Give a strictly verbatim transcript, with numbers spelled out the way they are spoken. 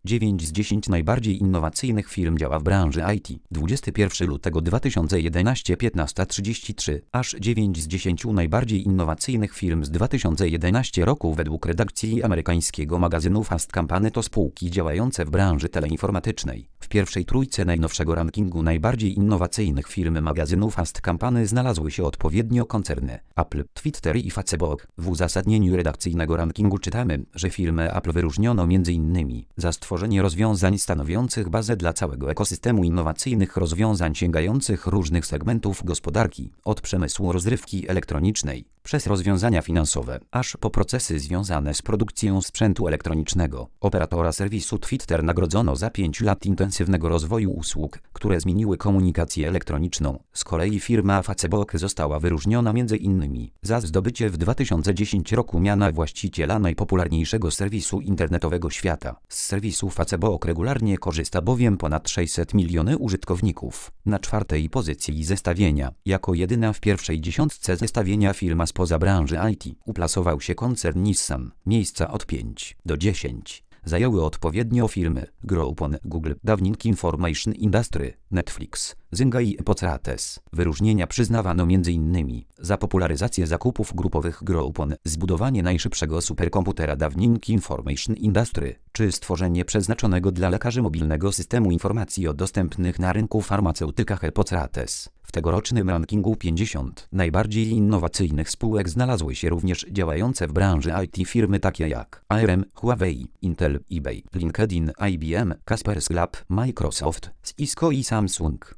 dziewięć z dziesięciu najbardziej innowacyjnych firm działa w branży I T. dwudziestego pierwszego lutego dwa tysiące jedenastego piętnasta trzydzieści trzy. Aż dziewięć z dziesięciu najbardziej innowacyjnych firm z dwa tysiące jedenastego roku według redakcji amerykańskiego magazynu Fast Company to spółki działające w branży teleinformatycznej. W pierwszej trójce najnowszego rankingu najbardziej innowacyjnych firm magazynu Fast Company znalazły się odpowiednio koncerny Apple, Twitter i Facebook. W uzasadnieniu redakcyjnego rankingu czytamy, że firmę Apple wyróżniono między innymi za stworzenie rozwiązań stanowiących bazę dla całego ekosystemu innowacyjnych rozwiązań sięgających różnych segmentów gospodarki, od przemysłu rozrywki elektronicznej, przez rozwiązania finansowe, aż po procesy związane z produkcją sprzętu elektronicznego. Operatora serwisu Twitter nagrodzono za pięć lat intensywnego rozwoju usług, które zmieniły komunikację elektroniczną. Z kolei firma Facebook została wyróżniona między innymi za zdobycie w dwa tysiące dziesiątym roku miana właściciela najpopularniejszego serwisu internetowego świata. Z serwisu Facebook regularnie korzysta bowiem ponad sześćset milionów użytkowników. Na czwartej pozycji zestawienia, jako jedyna w pierwszej dziesiątce zestawienia firma spoza branży I T, uplasował się koncern Nissan. Miejsca od pięć do dziesięciu zajęły odpowiednio firmy Groupon, Google, Dawning Information Industry, Netflix, Zynga i Epocrates. Wyróżnienia przyznawano między innymi za popularyzację zakupów grupowych Groupon, zbudowanie najszybszego superkomputera Dawning Information Industry, czy stworzenie przeznaczonego dla lekarzy mobilnego systemu informacji o dostępnych na rynku farmaceutykach Epocrates. W tegorocznym rankingu pięćdziesięciu najbardziej innowacyjnych spółek znalazły się również działające w branży I T firmy takie jak A R M, Huawei, Intel, eBay, LinkedIn, I B M, Kaspersky Lab, Microsoft, Cisco i Samsung.